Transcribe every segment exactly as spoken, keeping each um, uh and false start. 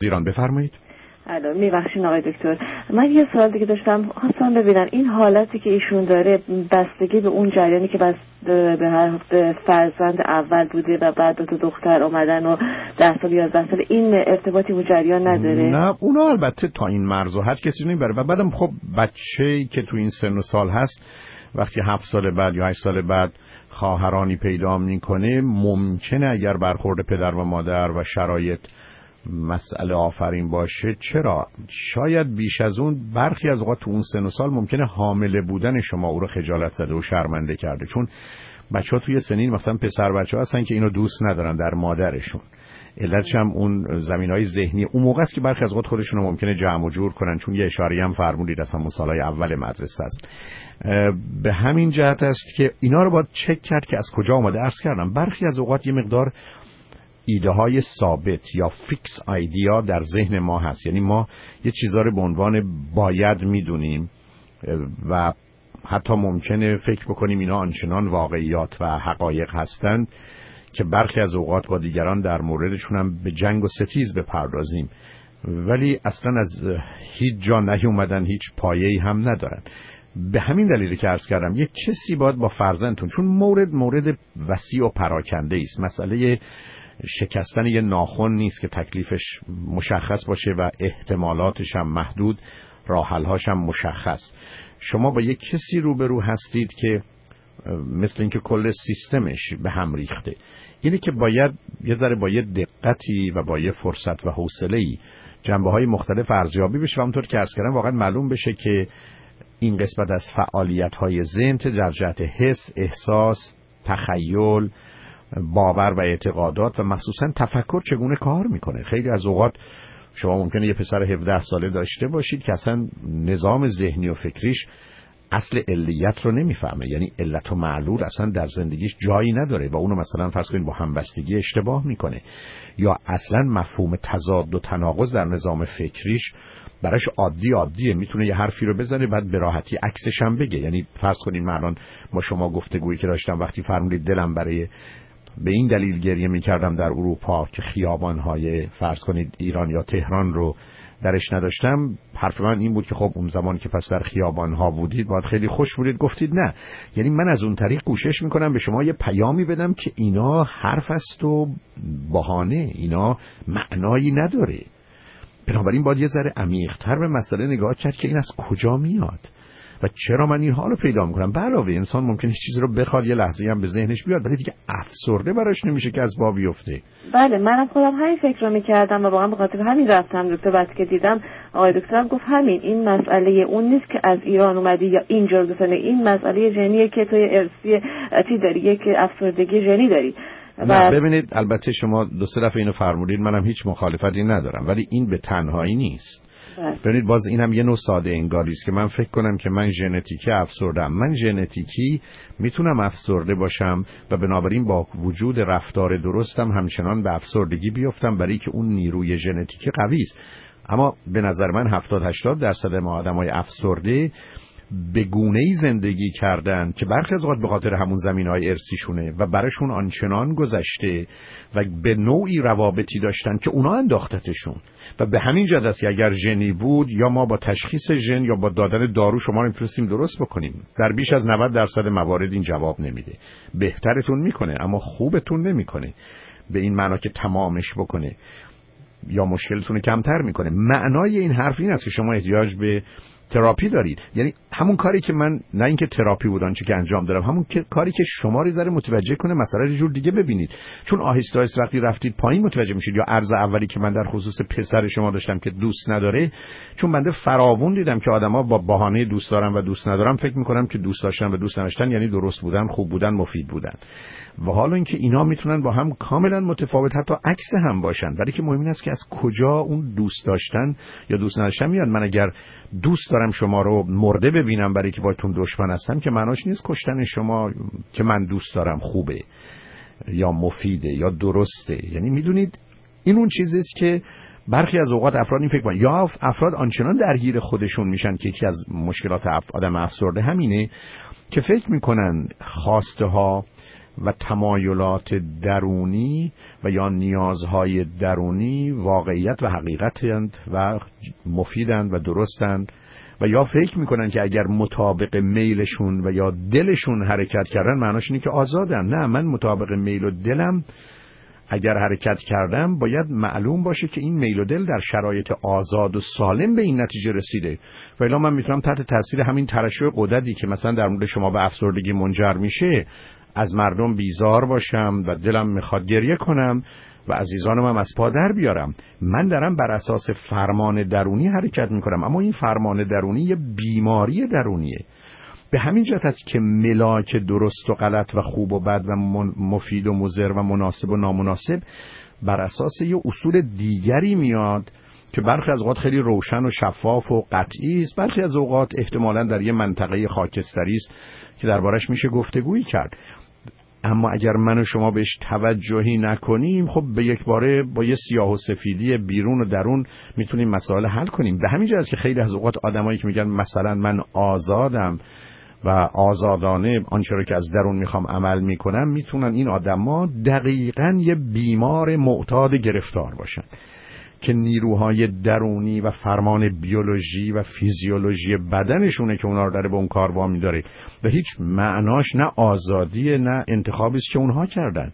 ایران. بفرمایید. الو میبخشین آقای دکتر، من یه سوال دیگه داشتم، خواستم ببینم این حالتی که ایشون داره بستگی به اون جریانی که بس به هر فرزند اول بوده و بعد دو تا دختر آمدن و ده سال یازده سال، این ارتباطی با جریان نداره؟ نه اونا البته تا این مرز و هر کسی نمیبره و بعدم خب بچه‌ای که تو این سن و سال هست وقتی هفت سال بعد یا هشت سال بعد خواهرانی پیدا میکنه، ممکنه اگر برخورد پدر و مادر و شرایط مسئله آفرین باشه، چرا شاید بیش از اون برخی از اوقات تو اون سن و سال ممکنه حامله بودن شما او رو خجالت زده و شرمنده کرده، چون بچه‌ها توی سنین مثلا پسر بچه‌ها هستن که اینو دوست ندارن در مادرشون. علتش هم اون زمینهای ذهنی اون موقع است که برخی از اوقات خودشون رو ممکنه جمع و جور کنن، چون یه اشاره هم فرمودید اصلا اون سالهای اول مدرسه است. به همین جهت است که اینا رو باید چک کرد که از کجا اومده. عرض کردم برخی از اوقات یه مقدار ایده های ثابت یا فیکس ایدیا در ذهن ما هست، یعنی ما یه چیزا رو به عنوان باید میدونیم و حتی ممکنه فکر بکنیم اینا آنچنان واقعیات و حقایق هستند که برخی از اوقات با دیگران در موردشون هم به جنگ و ستیز بپردازیم، ولی اصلا از هیچ جا نیومدن، هیچ پایه‌ای هم ندارن. به همین دلیلی که عرض کردم یک کسی باید با فرزندتون، چون مورد مورد وسیع و پراکنده است، مسئله شکستن یه ناخن نیست که تکلیفش مشخص باشه و احتمالاتش هم محدود، راه حل‌هاش هم مشخص. شما با یک کسی روبرو هستید که مثل اینکه کل سیستمش به هم ریخته، یعنی که باید یه ذره با یه دقتی و با یه فرصت و حوصله‌ای جنبه‌های مختلف ارزیابی بشه و همونطور که عرض کردم واقعا معلوم بشه که این قسمت از فعالیت‌های ذهن در جهت حس، احساس، تخیل، باور و اعتقادات و مخصوصا تفکر چگونه کار میکنه. خیلی از اوقات شما ممکنه یه پسر هفده ساله داشته باشید که اصلا نظام ذهنی و فکریش اصل علیت رو نمیفهمه، یعنی علت و معلول اصلا در زندگیش جایی نداره و اونو مثلا فرض کنید با همبستگی اشتباه میکنه، یا اصلا مفهوم تضاد و تناقض در نظام فکریش براش عادی عادیه، میتونه یه حرفی رو بزنه بعد به راحتی عکسش هم بگه. یعنی فرض کنید من الان با شما گفتگویی که داشتم وقتی فرمودید دلم برای به این دلیل گریه میکردم در اروپا که خیابان‌های فرض کنید ایران یا تهران رو درش نداشتم، حرف من این بود که خب اون زمان که پس در خیابان‌ها بودید باید خیلی خوش بودید. گفتید نه، یعنی من از اون طریق کوشش میکنم به شما یه پیامی بدم که اینا حرف است و بهانه، اینا معنایی نداره. بنابراین باید یه ذره عمیق‌تر به مسئله نگاه کرد که این از کجا میاد و چرا من این حالو پیدا میکنم. به علاوه انسان ممکنه هیچ چیزی رو بخواد یه لحظه‌ای هم به ذهنش بیاد ولی دیگه افسرده براش نمیشه که از باب بیفته. بله منم خودم همین فکر رو میکردم و واقعا به خاطر همین رفتم دکتر. بعد که دیدم آقای دکترم گفت همین این مسئله اون نیست که از ایران اومدی یا اینجا بزنه، این مسئله ژنیه که توی ارثی چی داری، یک افسردگی ژنی داری. نه ببینید البته شما دو سه دفعه اینو فرمودید، منم هیچ مخالفتی ندارم، ولی این به تنهایی نیست. ببینید باز اینم یه نوع ساده انگاری است که من فکر کنم که من ژنتیکی افسردم. من ژنتیکی میتونم افسرده باشم و بنابراین با وجود رفتار درستم همچنان به افسردگی بیفتم، برای که اون نیروی ژنتیکی قوی است. اما به نظر من هفتاد هشتاد درصد ما آدمای افسرده به گونه‌ای زندگی کردن که برخی از اوقات به خاطر همون زمینه‌های ارثیشونه و براشون آنچنان گذشته و به نوعی روابطی داشتن که اونا انداختتشون و به همین جهت است که اگر ژنی بود یا ما با تشخیص ژن یا با دادن دارو شما رو میتونستیم درست بکنیم. در بیش از نود درصد موارد این جواب نمیده. بهترتون میکنه اما خوبتون نمیکنه، به این معنا که تمامش بکنه یا مشکلتون کمتر میکنه. معنای این حرف این است که شما احتیاج به تراپی دارید، یعنی همون کاری که من، نه اینکه تراپی بودن چه که انجام دارم، همون که کاری که شما رو ذره متوجه کنه مسئله یه جور دیگه ببینید، چون آهسته آهسته وقتی رفتید پایین متوجه میشید. یا عرض اولی که من در خصوص پسر شما داشتم که دوست نداره، چون بنده فراوون دیدم که آدما با بهانه دوست دارم و دوست ندارم فکر میکنم که دوست داشتن و دوست نداشتن یعنی درست بودن، خوب بودن، مفید بودن، و حالا اینکه اینا میتونن با هم کاملا متفاوت حتی عکس هم باشن، ولی که مهم این است که از کجا اون دوست داشتن یا دوست نداشتن میاد. من اگر دوست دارم شما رو مرده ببینم برای که باهاتون دشمن هستم که معناش نیست کشتن شما که من دوست دارم خوبه یا مفیده یا درسته. یعنی میدونید این اون چیزی است که برخی از اوقات افراد این فکر می‌کنن، یا افراد آنچنان درگیر خودشون میشن که یکی از مشکلات آدم افسرده همینه که فکر میکنن خواسته ها و تمایلات درونی و یا نیازهای درونی واقعیت و حقیقتند و مفیدند و درستند و یا فکر میکنن که اگر مطابق میلشون و یا دلشون حرکت کردن معناش اینه که آزادن. نه، من مطابق میل و دلم اگر حرکت کردم باید معلوم باشه که این میل و دل در شرایط آزاد و سالم به این نتیجه رسیده. و الا من میتونم تحت تاثیر همین ترشح غددی که مثلا در مورد شما به افسردگی منجر میشه از مردم بیزار باشم و دلم میخواد گریه کنم و عزیزانم هم از پا در بیارم. من دارم بر اساس فرمان درونی حرکت میکنم، اما این فرمان درونی یه بیماری درونیه. به همین جهت است که ملاک درست و غلط و خوب و بد و مفید و مضر و مناسب و نامناسب بر اساس یه اصول دیگری میاد که برخی از اوقات خیلی روشن و شفاف و قطعی است، برخی از اوقات احتمالاً در یه منطقه خاکستری است که دربارش میشه گفتگویی کرد. اما اگر من و شما بهش توجهی نکنیم، خب به یک باره با یه سیاه و سفیدی بیرون و درون میتونیم مسائل حل کنیم. به همین جهت که خیلی از اوقات آدمایی که میگن مثلا من آزادم و آزادانه آنچه را که از درون میخوام عمل میکنم، میتونن این آدما دقیقاً یه بیمار معتاد گرفتار باشن که نیروهای درونی و فرمان بیولوژی و فیزیولوژی بدنشونه که اونا رو داره به اون کار وامی داره و هیچ معناش نه آزادیه نه انتخابی است که اونها کردن.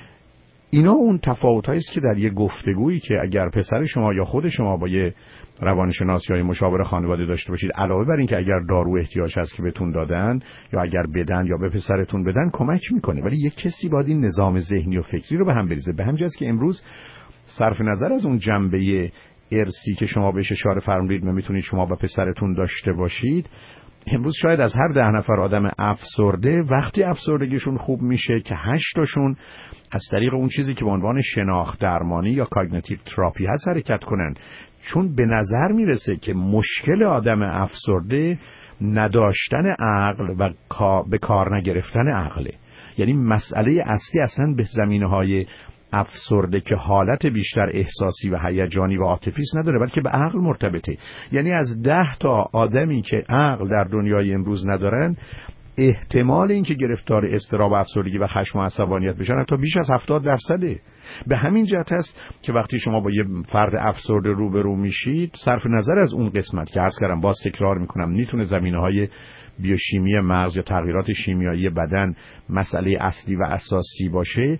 اینا اون تفاوتایی است که در یه گفتگویی که اگر پسر شما یا خود شما با یه روانشناس یا مشاور خانواده داشته باشید، علاوه بر این که اگر دارو احتیاج هست که بهتون دادن یا اگر بدن یا به پسرتون بدن کمک میکنه، ولی یک کسی باید این نظام ذهنی و فکری رو به هم بریزه. به همین جاست که امروز صرف نظر از اون جنبه ارثی که شما بهش اشاره فرمودید میتونید شما با پسرتون داشته باشید، امروز شاید از هر ده نفر آدم افسرده وقتی افسردگیشون خوب میشه که هشت تاشون از طریق اون چیزی که به عنوان شناخت درمانی یا کاگنیتیو تراپی هست حرکت کنن، چون به نظر میرسه که مشکل آدم افسرده نداشتن عقل و به کار نگرفتن عقله. یعنی مسئله اصلی اصلا به زمینه‌های افسرده که حالت بیشتر احساسی و هیجانی و عاطفی نداره بلکه به عقل مرتبطه. یعنی از ده تا آدمی که عقل در دنیای امروز ندارن، احتمال اینکه گرفتار اضطراب افسردگی و خشم و عصبانیت بشن حتی بیش از هفتاد درصده. به همین جهت است که وقتی شما با یه فرد افسرده روبرو میشید، صرف نظر از اون قسمت که عرض کردم باز تکرار میکنم میتونه زمینه‌های بیوشیمی مغز یا تغییرات شیمیایی بدن مسئله اصلی و اساسی باشه،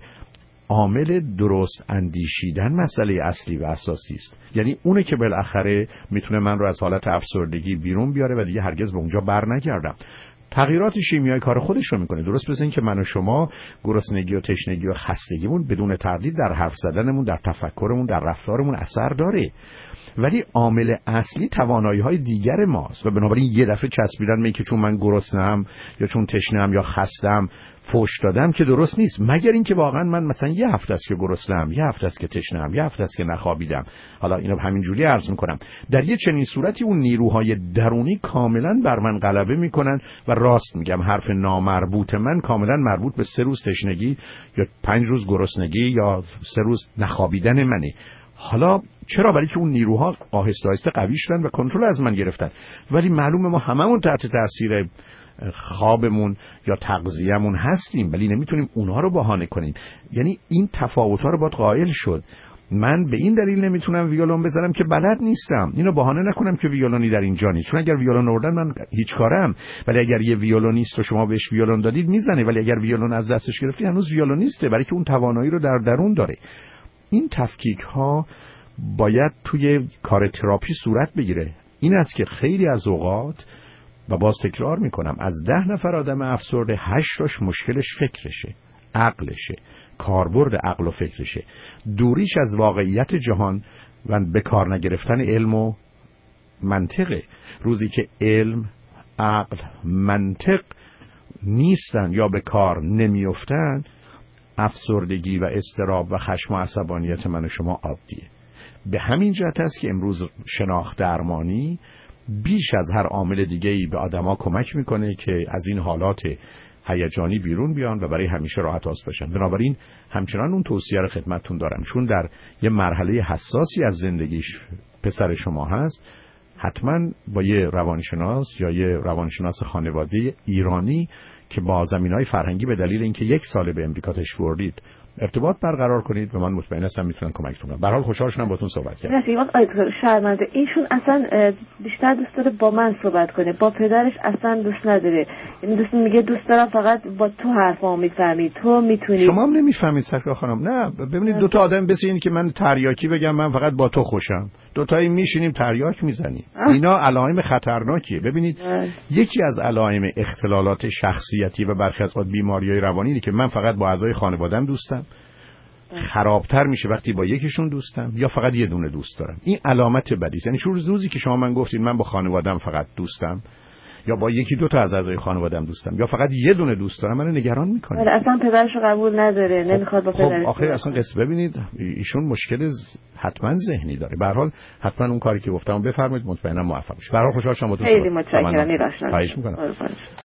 عامل درست اندیشیدن مسئله اصلی و اساسی است. یعنی اونه که بالاخره میتونه من رو از حالت افسردگی بیرون بیاره و دیگه هرگز به اونجا بر نگردم. تغییرات شیمیایی کار خودش رو میکنه. درست مثل این که من و شما گرسنگی و تشنگی و خستگیمون بدون تردید در حرف زدنمون، در تفکرمون، در رفتارمون اثر داره، ولی عامل اصلی توانایی‌های دیگر ماست و بنابراین یه دفعه چسبیدن می که چون من گرسنه‌ام یا چون تشنه‌ام یا خستم فوش دادم که درست نیست، مگر اینکه واقعا من مثلا یه هفته است که گرسنه‌ام، یه هفته است که تشنه‌ام، یه هفته است که نخوابیدم. حالا اینو همینجوری عرض میکنم. در یه چنین صورتی اون نیروهای درونی کاملا بر من غلبه میکنن و راست میگم حرف نامربوط من کاملا مربوط به سه روز تشنگی یا پنج روز گرسنگی یا سه روز نخوابیدن منه. حالا چرا؟ برای که اون نیروها آهسته آهسته قوی شدن و کنترل از من گرفتن. ولی معلومه ما هممون تحت تاثیر خوابمون یا تغذیه‌مون هستیم، ولی نمیتونیم اونها رو بهانه کنیم. یعنی این تفاوت‌ها رو باید قائل شد. من به این دلیل نمیتونم ویولون بزنم که بلد نیستم. اینو بهانه نکنم که ویولونی در اینجا نیست، چون اگر ویولون آوردن من هیچ کارم. ولی اگر یه ویولونیست رو شما بهش ویولون دادید میزنه، ولی اگر ویولون از دستش گرفتی هنوز ویولونیسته، برای که اون توانایی رو در درون داره. این تفکیک ها باید توی کار تراپی صورت بگیره. این است که خیلی از اوقات و باز تکرار میکنم از ده نفر آدم افسرده هشتاش مشکلش فکرشه، عقلشه، کاربرد عقل و فکرشه، دوریش از واقعیت جهان و به کار نگرفتن علم و منطقه. روزی که علم، عقل، منطق نیستن یا به کار نمیافتن، افسردگی و اضطراب و خشم و عصبانیت من و شما عادیه. به همین جهت است که امروز شناخت درمانی بیش از هر عامل دیگه‌ای به آدما کمک میکنه که از این حالات هیجانی بیرون بیان و برای همیشه راحت آس باشن. بنابراین همچنان اون توصیه رو خدمتتون دارم، چون در یه مرحله حساسی از زندگیش پسر شما هست، حتما با یه روانشناس یا یه روانشناس خانواده ایرانی که با زمینهای فرهنگی به دلیل اینکه یک سال به امریکا تشریف بردید ارتباط برقرار کنید و من مطمئن هستم میتونن کمکتون کنن. به هر حال خوشحال شدم باهاتون صحبت کردم. مرسی. آقای شرمنده ایشون اصلا بیشتر دوست داره با من صحبت کنه، با پدرش اصلا دوست نداره. یعنی دوست میگه دوست دارم فقط با تو حرفامو میفهمی، تو میتونی. شما هم نمیفهمید سرکار خانم. نه ببینید دو تا آدم بس این که من تریاکی بگم من فقط با تو خوشم، دو تایی میشینیم تریاک میزنیم. اینا علائم خطرناکیه. ببینید یکی از علائم اختلالات شخصیتی و برخی از بیماری‌های روانی اینه که من فقط با اعضای خانواده‌ام دوستم. خرابتر میشه وقتی با یکیشون دوستم یا فقط یه دونه دوست دارم. این علامت بدی است. یعنی شروع روزی که شما من گفتید من با خانواده‌ام فقط دوستم یا با یکی دو تا از اعضای خانواده‌ام دوستم یا فقط یه دونه دوست دارم، منو نگران میکنه. ولی اصلا پدرشو قبول نداره، نمیخواد با پدرش. خب آخه اصلا قصه ببینید ایشون مشکل حتما ذهنی داره. به هر حال حتما اون کاری که گفتم بفرمایید، مطمئنم موفق میشه. به هر حال خوشحال شدم. خیلی متشکرم. خواهش میکنم.